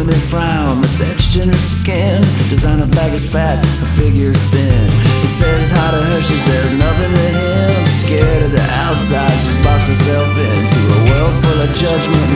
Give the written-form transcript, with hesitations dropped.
gloomy frown that's etched in her skin. Designer bag is fat, her figure's thin. He says hi to her, she says nothing to him. She's scared of the outside, she's boxed herself into a world full of judgment,